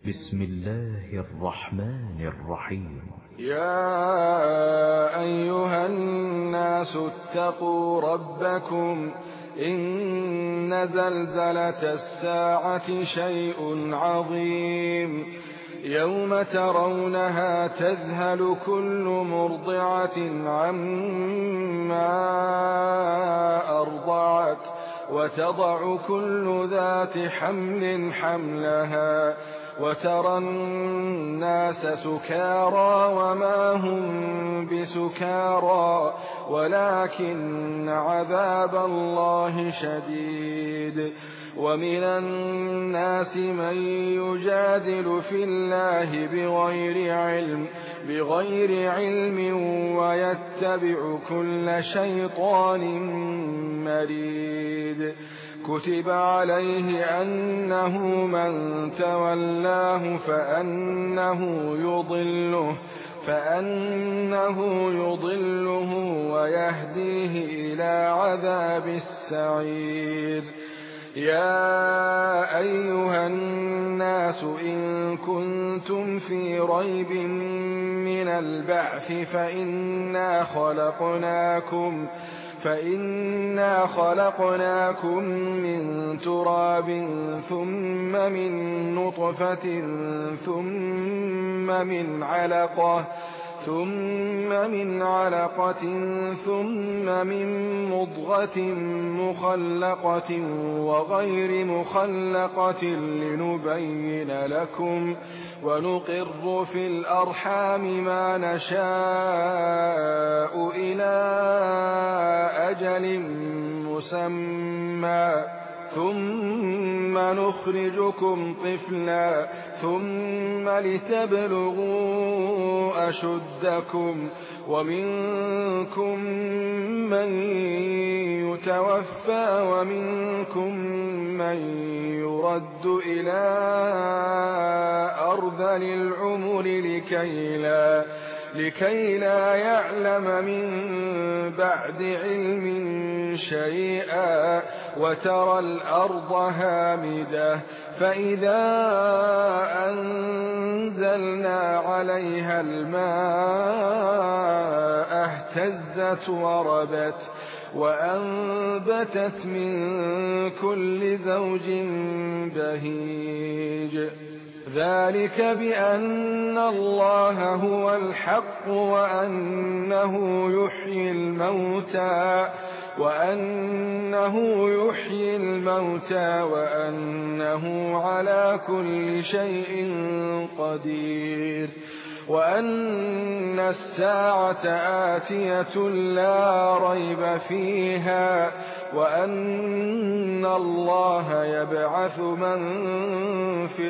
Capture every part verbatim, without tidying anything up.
بسم الله الرحمن الرحيم. يا أيها الناس اتقوا ربكم إن زلزلة الساعة شيء عظيم يوم ترونها تذهل كل مرضعة عما أرضعت وتضع كل ذات حمل حملها وترى الناس سكارى وما هم بسكارى ولكن عذاب الله شديد. ومن الناس من يجادل في الله بغير علم بغير علم ويتبع كل شيطان مريد. كتب عليه أنه من تولاه فأنه يضله فأنه يضله ويهديه إلى عذاب السعير. يا أيها الناس إن كنتم في ريب من البعث فإنا خلقناكم فإنا خلقناكم من تراب ثم من نطفة ثم من علقة ثم من علقة ثم من مضغة مخلقة وغير مخلقة لنبين لكم ونقر في الأرحام ما نشاء إلى أجل مسمى ثم نخرجكم طفلا ثم لتبلغوا أشدكم ومنكم من يتوفى ومنكم من يرد إلى أرذل العمر لكي لا لكي لا يعلم من بعد علم شيئا وترى الأرض هامدة فإذا أنزلنا عليها الماء اهتزت وربت وأنبتت من كل زوج بهيج. ذلك بأن الله هو الحق وأنه يحيي الموتى وأنه يحيي الموتى وأنه على كل شيء قدير وأن الساعة آتية لا ريب فيها وأن الله يبعث من في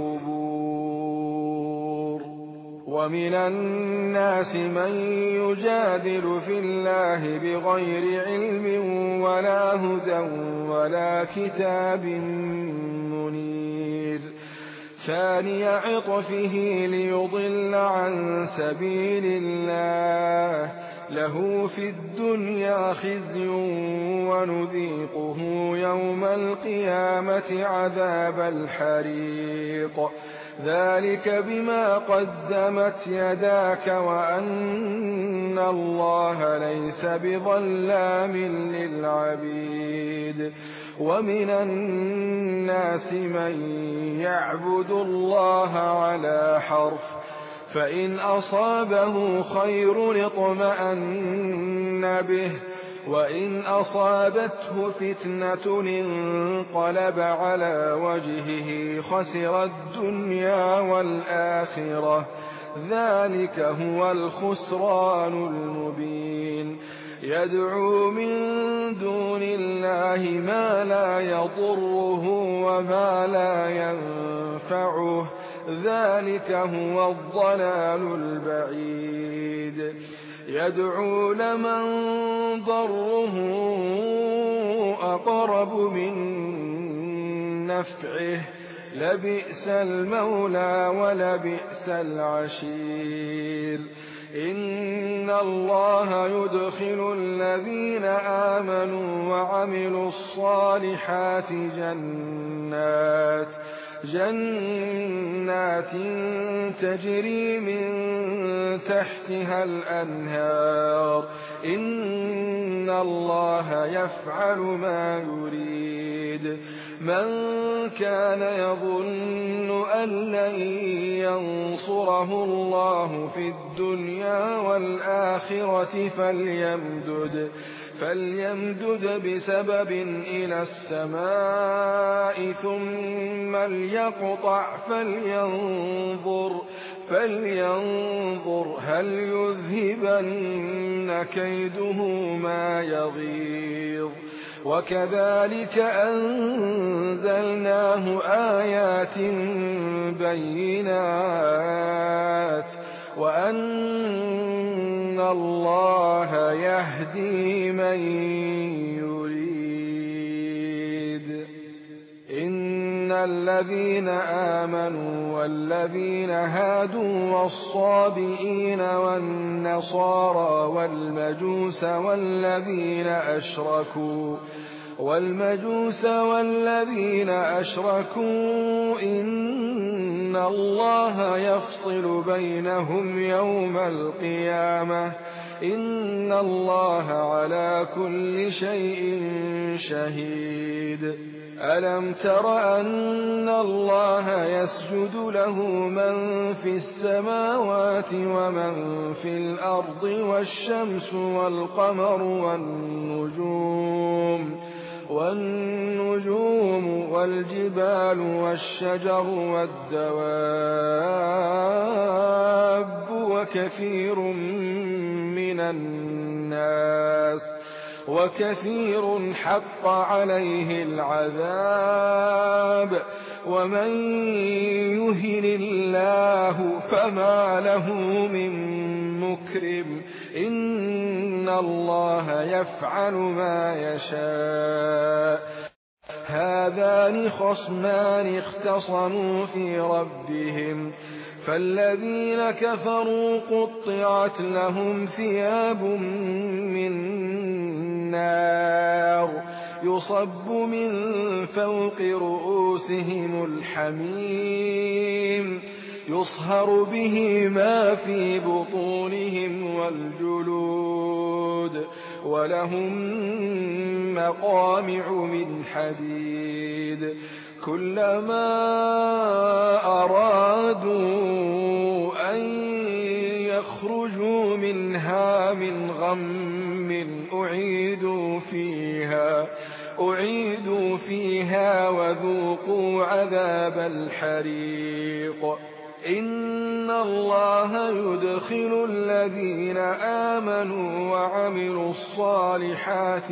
القبور. ومن الناس من يجادل في الله بغير علم ولا هدى ولا كتاب منير. ثاني عطفه ليضل عن سبيل الله له في الدنيا خزي ونذيقه يوم القيامة عذاب الحريق. ذلك بما قدمت يداك وأن الله ليس بظلام للعبيد. ومن الناس من يعبد الله على حرف فإن أصابه خير اطمأن به وإن أصابته فتنة انقلب على وجهه خسر الدنيا والآخرة ذلك هو الخسران المبين. يدعو من دون الله ما لا يضره وما لا ينفعه ذلك هو الضلال البعيد. يدعو لمن ضره أقرب من نفعه لبئس المولى ولبئس العشير. إن الله يدخل الذين آمنوا وعملوا الصالحات جنات جنات جنات تجري من تحتها الأنهار إن الله يفعل ما يريد من كان يظن أن لن ينصره الله في الدنيا والآخرة فليمدد فليمدد بسبب إلى السماء ثم ليقطع فلينظر فلينظر هل يذهبن كيده ما يغيظ وكذلك أنزلناه آيات بينات وأن الله يهدي من يريد إن الذين آمنوا والذين هادوا والصابئين والنصارى والمجوس والذين أشركوا والمجوس والذين أشركوا إن الله يفصل بينهم يوم القيامة إن الله على كل شيء شهيد ألم تر أن الله يسجد له من في السماوات ومن في الأرض والشمس والقمر والنجوم والنجوم والجبال والشجر والدواب وكثير من الناس وكثير حق عليه العذاب ومن يهن الله فما له من مكرم إن الله يفعل ما يشاء هذان خصمان اختصموا في ربهم فالذين كفروا قطعت لهم ثياب من نار يصب من فوق رؤوسهم الحميم يصهر به ما في بطونهم والجلود ولهم مقامع من حديد كلما أرادوا أن يخرجوا منها من غم أعيدوا فيها أعيدوا فيها وذوقوا عذاب الحريق إن الله يدخل الذين آمنوا وعملوا الصالحات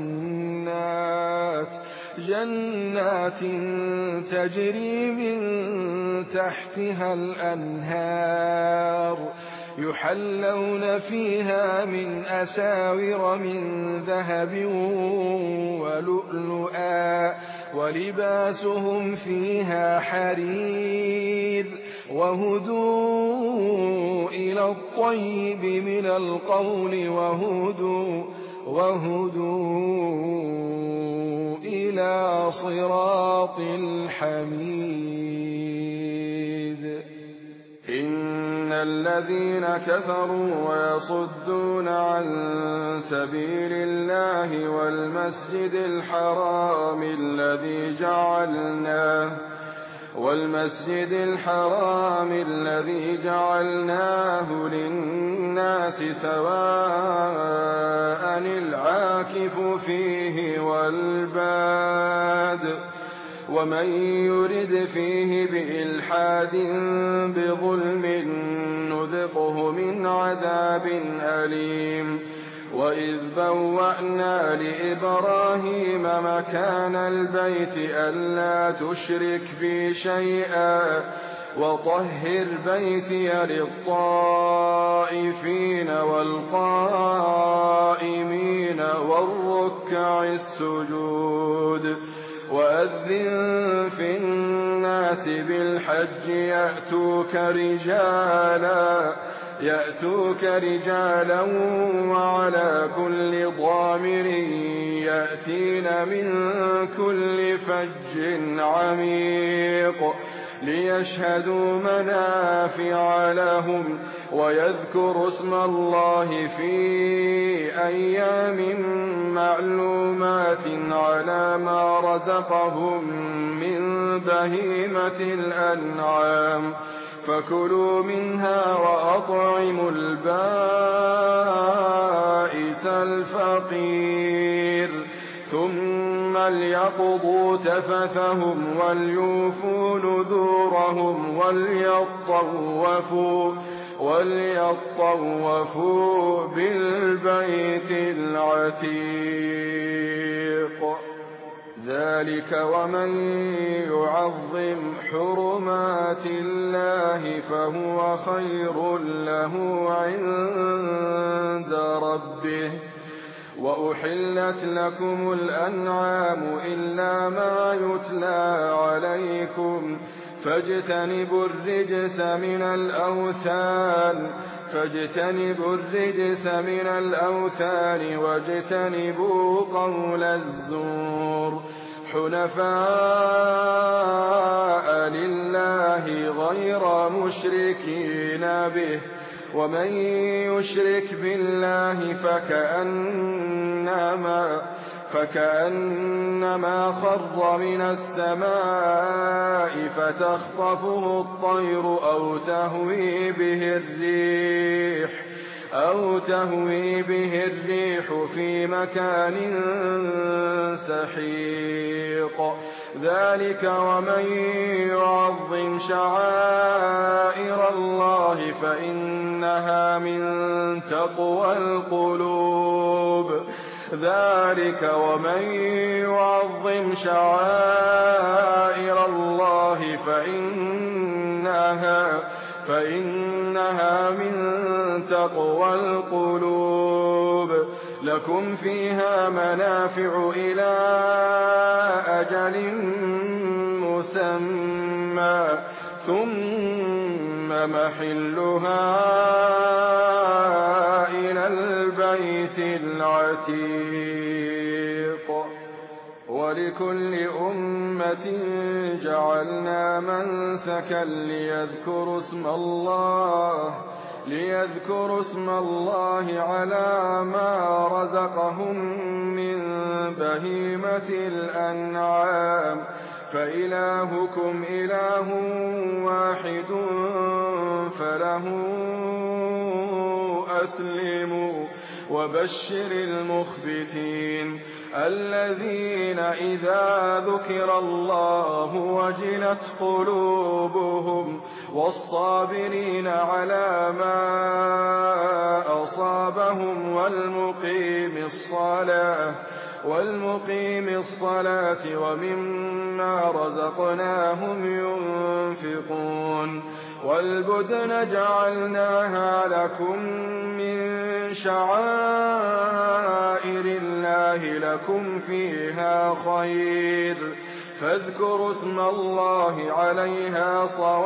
جنات جنات تجري من تحتها الأنهار يحلون فيها من أساور من ذهب ولؤلؤا ولباسهم فيها حرير وهدوا إلى الطيب من القول وهدوا وهدوا إلى صراط الحميد إن الذين كفروا ويصدون عن سبيل الله والمسجد الحرام الذي جعلناه والمسجد الحرام الذي جعلناه للناس سواء العاكف فيه والباد ومن يرد فيه بإلحاد بظلم نذقه من عذاب أليم وإذ بوأنا لإبراهيم مكان البيت ألا تشرك بي شيئا وطهر بيتي للطائفين والقائمين والركع السجود وأذن في الناس بالحج يأتوك رجالا يأتوك رجالا وعلى كل ضامر يأتين من كل فج عميق ليشهدوا منافع لهم ويذكروا اسم الله في أيام معلومات على ما رزقهم من بهيمة الأنعام فكلوا منها وأطعموا البائس الفقير ثم ليقضوا تفثهم وليوفوا نذورهم وليطوفوا وليطوفوا بالبيت العتيق ذلك ومن يعظم حرمات الله فهو خير له عند ربه وأحلت لكم الأنعام إلا ما يتلى عليكم فاجتنبوا الرجس من الأوثان فاجتنبوا الرجس من الأوثان واجتنبوا قول الزور حنفاء لله غير مشركين به ومن يشرك بالله فكأنما فكأنما خر من السماء فتخطفه الطير أو تهوي به الريح أو تهوي به الريح في مكان سحيق ذلك ومن يعظم شعائر الله فإنها من تقوى القلوب ذلك ومن يعظم شعائر الله فإنها فإنها من تقوى القلوب لكم فيها منافع إلى أجل مسمى ثم محلها إلى البيت العتيق ولكل أمة جعلنا منسكا ليذكروا اسم الله ليذكروا اسم الله على ما رزقهم من بهيمة الأنعام فإلهكم إله واحد فله أسلموا وبشر المخبتين الذين إذا ذكر الله وجلت قلوبهم والصابرين على ما أصابهم والمقيم الصلاة والمقيم الصلاة ومما رزقناهم ينفقون والبدن جعلناها لكم من شعائر الله لكم فيها خير فاذكروا اسم الله عليها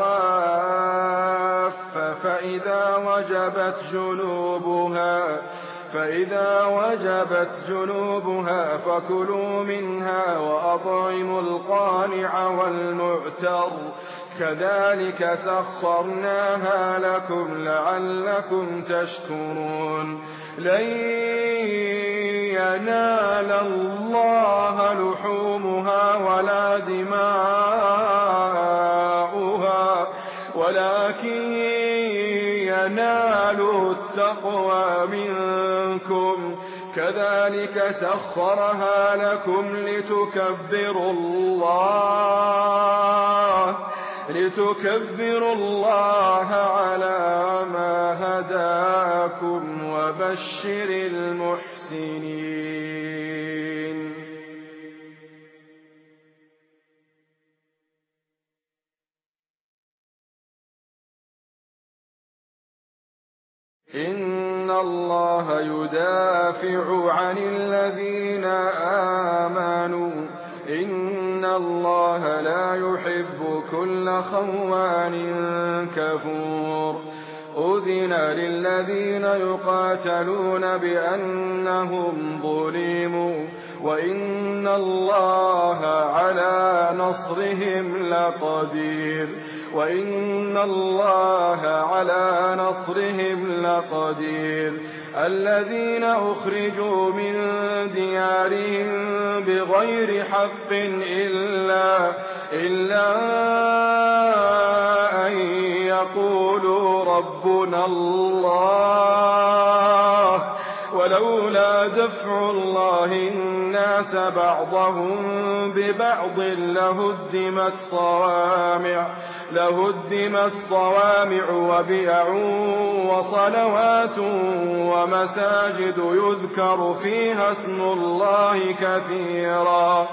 صواف فإذا وجبت جنوبها فإذا وجبت جنوبها فكلوا منها وأطعموا القانع والمعتر كذلك سخرناها لكم لعلكم تشكرون لن ينال الله لحومها ولا دماؤها ولكن يناله التقوى منكم كذلك سخرها لكم لتكبروا الله لتكبروا الله على ما هداكم وبشر المحسنين إن الله يدافع عن الذين آمنوا إن الله لا يحب كل خوان كفور أذن للذين يقاتلون بأنهم ظلموا وإن الله على نصرهم لقدير وإن الله على نصرهم لقدير الذين أخرجوا من ديارهم بغير حق إلا, إلا أن يقولوا ربنا الله ولولا دفع الله الناس بعضهم ببعض لهدمت صوامع لهدمت صوامع وبيع وصلوات ومساجد يذكر فيها اسم الله كثيرا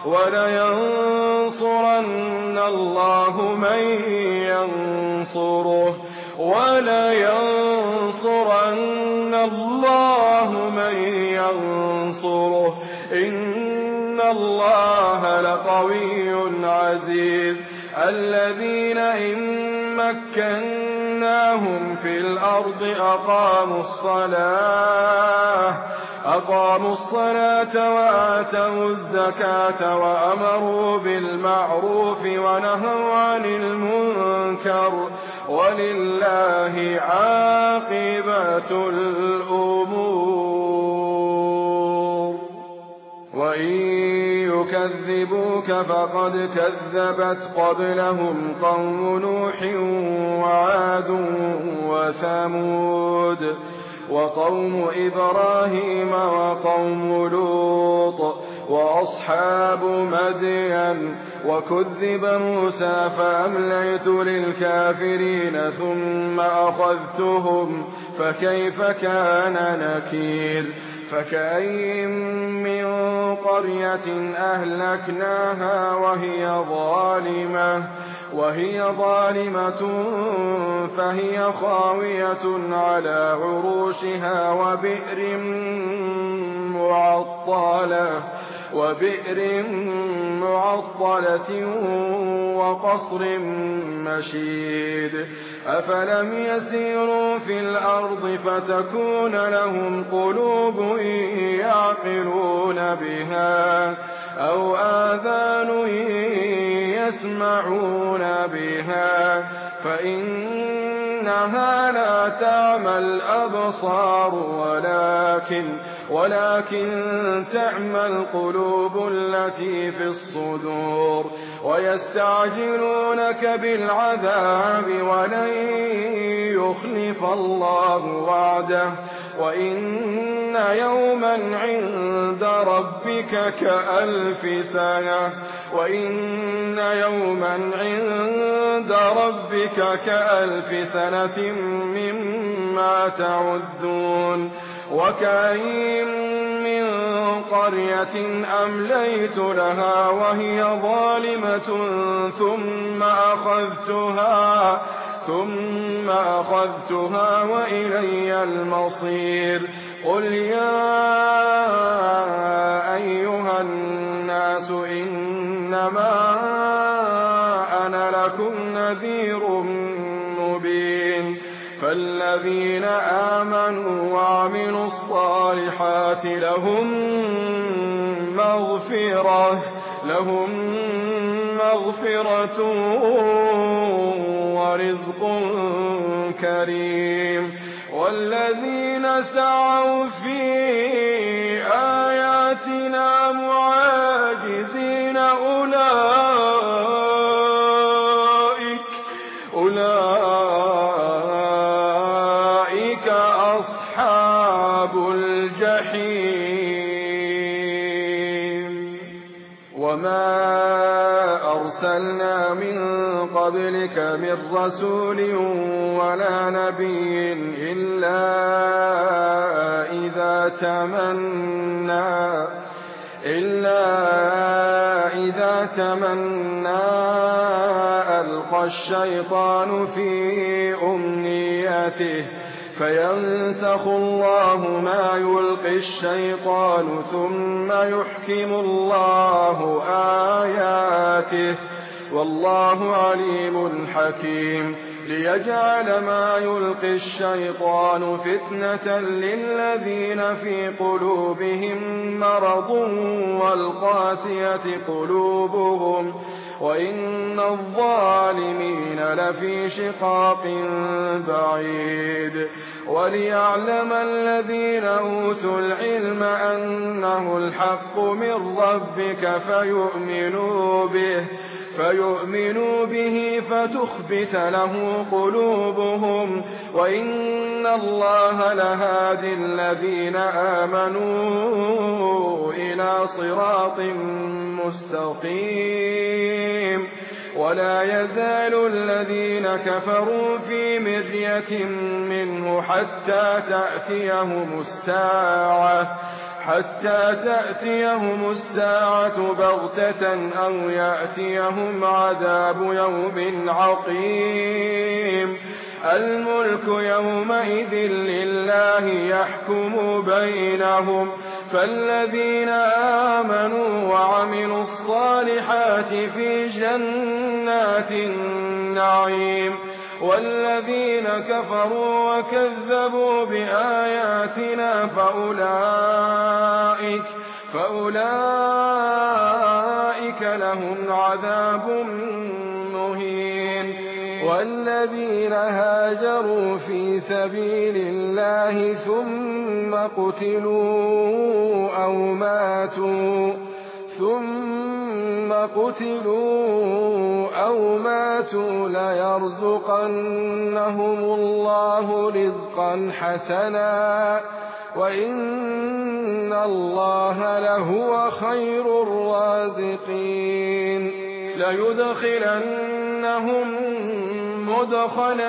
ولينصرن الله من ينصره ولينصرن الله من ينصره إن الله لقوي عزيز الذين إن مكناهم في الأرض أقاموا الصلاة أقاموا الصلاة وآتوا الزكاة وأمروا بالمعروف ونهوا عن المنكر ولله عاقبة الأمور وإن يكذبوك فقد كذبت قبلهم قوم نوح وعاد وثمود وقوم إبراهيم وقوم لوط وأصحاب مدين وكذب موسى فأمليت للكافرين ثم أخذتهم فكيف كان نكير فكأين من قرية أهلكناها وهي ظالمة وهي ظالمة فهي خاوية على عروشها وبئر معطلة وبئر معطلة وقصر مشيد أفلم يسيروا في الأرض فتكون لهم قلوب يعقلون بها أو آذان يسمعون بها فإنها لا تعمى الأبصار ولكن ولكن تعمى القلوب التي في الصدور ويستعجلونك بالعذاب ولن يخلف الله وعده وإن يوما عند ربك كألف سنة وإن يوما عند ربك كألف سنة مما تعدون وكأين من قرية أمليت لها وهي ظالمة ثم أخذتها ثم أخذتها وإلي المصير قل يا أيها الناس إنما أنا لكم نذير مبين فالذين آمنوا وعملوا الصالحات لهم مغفرة لهم مغفرة ورزق كريم والذين سعوا في آياتنا معاجزين أولئك أولئك أصحاب الجحيم وما أرسلنا من قبلك من رسول ولا نبي إلا إذا تمنى إلا إذا تمنى ألقى الشيطان في أمنيته فينسخ الله ما يلقي الشيطان ثم يحكم الله آياته والله عليم حكيم ليجعل ما يلقي الشيطان فتنة للذين في قلوبهم مرض والقاسية قلوبهم وإن الظالمين لفي شقاق بعيد. وليعلم الذين أوتوا العلم أنه الحق من ربك فيؤمنوا به فيؤمنوا به فتخبت له قلوبهم وإن الله لهادي الذين آمنوا إلى صراط مستقيم. ولا يزال الذين كفروا في مرية منه حتى تأتيهم الساعة حتى تأتيهم الساعة بغتة أو يأتيهم عذاب يوم عقيم. الملك يومئذ لله يحكم بينهم فالذين آمنوا وعملوا الصالحات في جنات النعيم والذين كفروا وكذبوا بآياتنا فأولئك, فأولئك لهم عذاب مهين. والذين هاجروا في سبيل الله ثم قتلوا أو ماتوا ثم قتلوا أو ماتوا ليرزقنهم الله رزقا حسنا وإن الله لهو خير الرازقين. ليدخلنهم مدخلا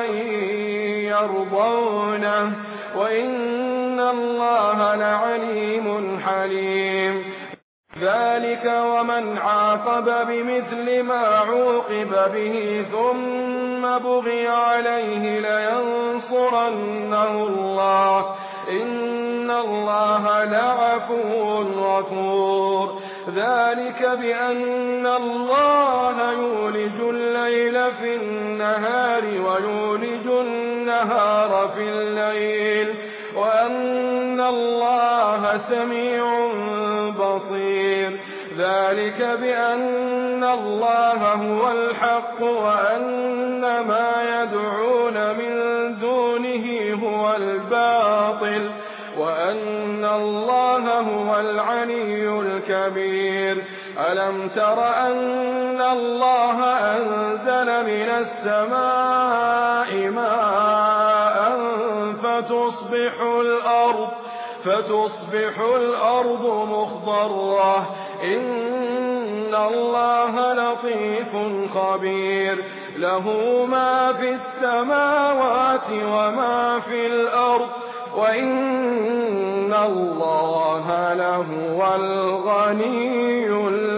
يرضونه وإن الله لعليم حليم. ذلك ومن عاقب بمثل ما عوقب به ثم بغي عليه لينصرنه الله إن الله لعفو غفور. ذلك بأن الله يولج الليل في النهار ويولج النهار في الليل وأن الله سميع بصير. ذلك بأن الله هو الحق وأن ما يدعون من دونه هو الباطل وأن الله هو العلي الكبير. ألم تر أن الله أنزل من السماء ماء فتصبح الأرض فتصبح الأرض مخضرة إن الله لطيف خبير. له ما في السماوات وما في الأرض وإن الله لهو الغني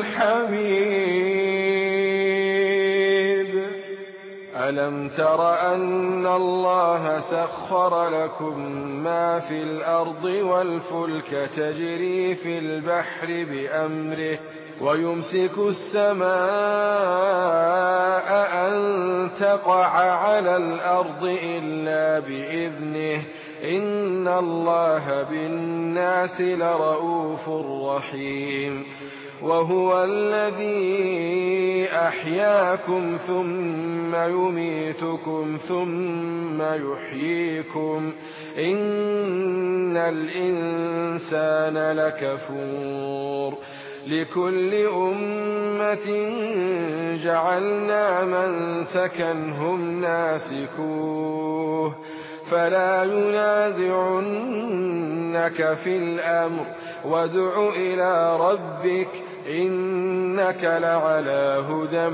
الحميد. ألم تر أن الله سخر لكم ما في الأرض والفلك تجري في البحر بأمره ويمسك السماء أن تقع على الأرض إلا بإذنه إن الله بالناس لرؤوف رحيم. وهو الذي أحياكم ثم يميتكم ثم يحييكم إن الإنسان لكفور. لكل أمة جعلنا منسكا هم ناسكوه فلا ينازعنك في الأمر وادع إلى ربك إنك لعلى هدى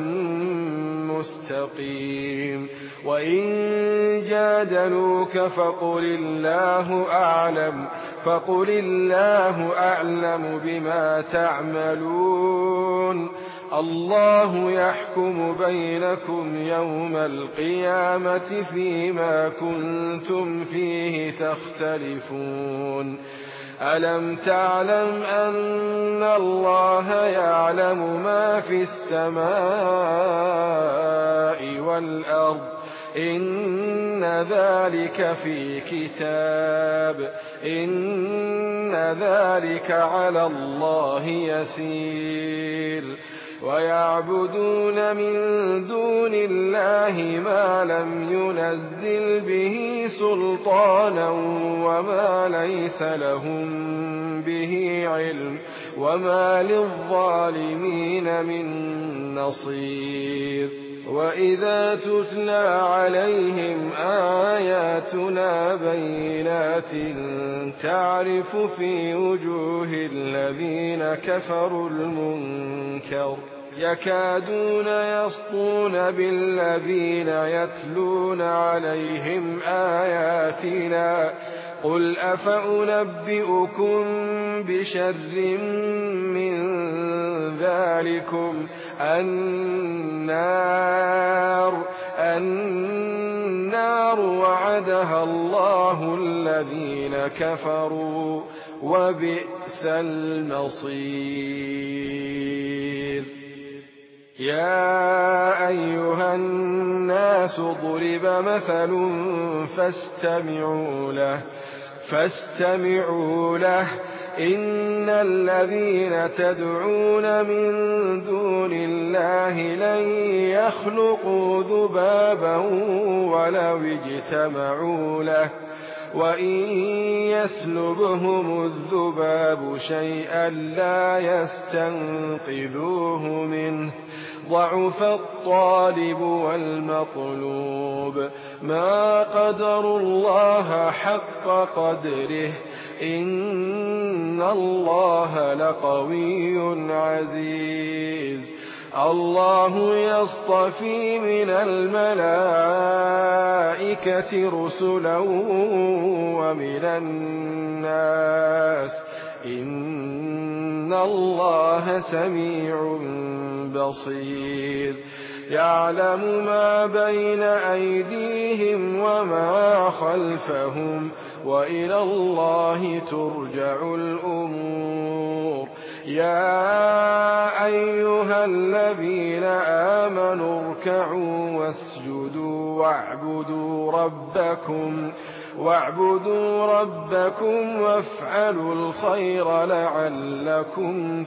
مستقيم. وإن جادلوك فقل الله أعلم فقل الله أعلم بما تعملون الله يحكم بينكم يوم القيامة فيما كنتم فيه تختلفون. ألم تعلم أن الله يعلم ما في السماء والأرض إن ذلك في كتاب إن ذلك على الله يسير ويعبدون من دون الله ما لم ينزل به سلطانا وما ليس لهم به علم وما للظالمين من نصير وإذا تتلى عليهم آياتنا بينات تعرف في وجوه الذين كفروا المنكر يكادون يسطون بالذين يتلون عليهم آياتنا قل أفأنبئكم بشر من ذلكم النار النار وعدها الله الذين كفروا وبئس المصير يا أيها الناس ضرب مثل فاستمعوا له فاستمعوا له إن الذين تدعون من دون الله لن يخلقوا ذبابا ولو اجتمعوا له وإن يسلبهم الذباب شيئا لا يستنقذوه منه ضعف الطالب والمطلوب ما قدروا الله حق قدره إن الله لقوي عزيز الله يصطفي من الملائكة رسلا ومن الناس إن الله سميع بصير يعلم ما بين أيديهم وما خلفهم وإلى الله ترجع الأمور يا أيها الذين آمنوا اركعوا واسجدوا واعبدوا ربكم واعبدوا ربكم وافعلوا الخير لعلكم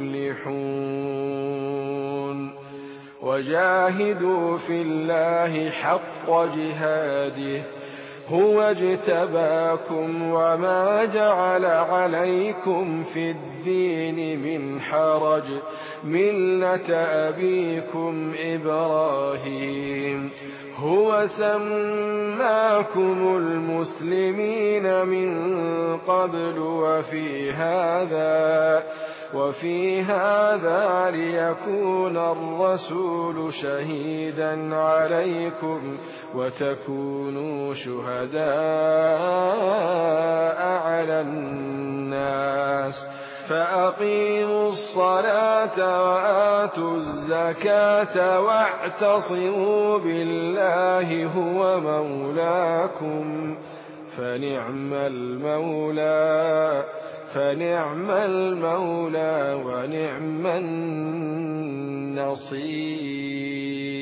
تفلحون وجاهدوا في الله حق جهاده هو اجتباكم وما جعل عليكم في الدين من حرج ملة أبيكم إبراهيم هو سماكم المسلمين من قبل وفي هذا وفي هذا ليكون الرسول شهيدا عليكم وتكونوا شهداء على الناس فأقيموا الصلاة وآتوا الزكاة واعتصموا بالله هو مولاكم فنعم المولى فنعم المولى ونعم النصير